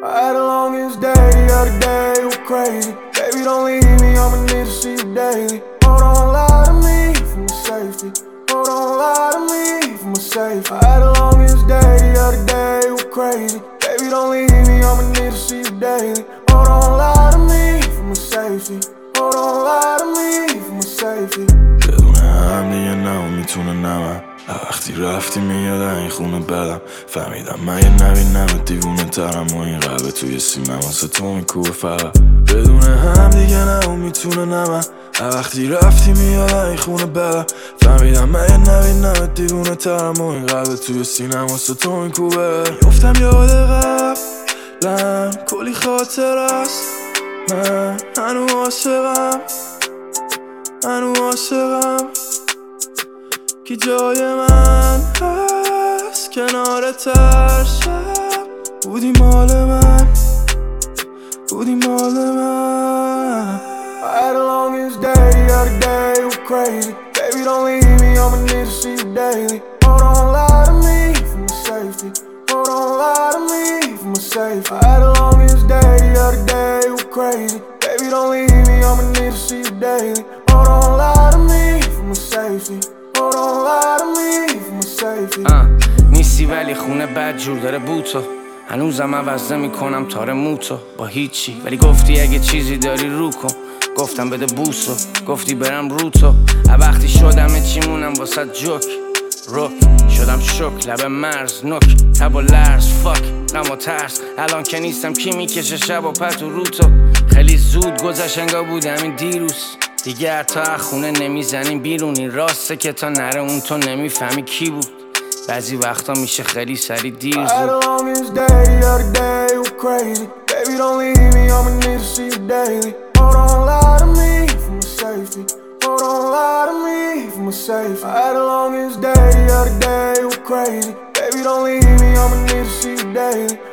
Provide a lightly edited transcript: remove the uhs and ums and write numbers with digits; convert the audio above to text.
I had the longest day, the other day, it was crazy. Baby, don't leave me, I'ma need to see you daily. Oh, don't lie to me for my safety. Oh, don't lie to me for my safety. I had the longest day, the other day, it was crazy. Baby, don't leave me, I'ma need to see you daily. Oh, don't lie to me for my safety. Oh, don't lie to me for my safety. بدون هم دیگه نمیتونه نمم وقتی رفتی میاد این خونه بدم فهمیدم من یه نبینم دیوونه ترم و این قلب توی سینم واسه تو میکوبه فقط بدون هم دیگه نمیتونه نمم وقتی رفتی میاد این خونه بدم فهمیدم من یه نبینم دیوونه ترم و این قلب توی سینم واسه تو میکوبه میفتم یاد قبلم کلی خاطر است من هنو عاشقم کی جای من هست کنار تر شب بودی مال من I had the longest day, the other day, it was crazy. Baby, don't leave me, I'ma need to see you daily. Oh, don't lie to me for my safety. Oh, don't lie to me for my safety. I had the longest day, the other day, it was crazy. Baby, don't leave me, I'ma need to see you daily. Oh, don't lie to me for my safety. Oh, don't lie to me for my safety. نیستی ولی خونه بد جور داره بوتو هنوزم عوض نمی‌کنم تار موتو با هیچی ولی گفتی اگه چیزی داری رو کن گفتم بده بوسو گفتی برم رو تو وقتی شدم چی مونم واسه جوک روک شدم شک لب مرز نک تب و لرز فاک غم و ترس الان که نیستم کی میکشه شب و پتو رو تو خیلی زود گذشت انگار بودم این دیروز دیگر تا خونه نمیزنیم بیرونی راسته که تا نره اون تو نمیفهمی کی بود بعضی وقتا میشه خیلی سری دیر I had the longest day, the other day, it was crazy. Baby, don't leave me, I'ma need to see you daily. Oh, don't lie to me for my safety. Oh, don't lie to me for my safety. I had the longest day, the other day, it was crazy. Baby, don't leave me, I'ma need to see you daily.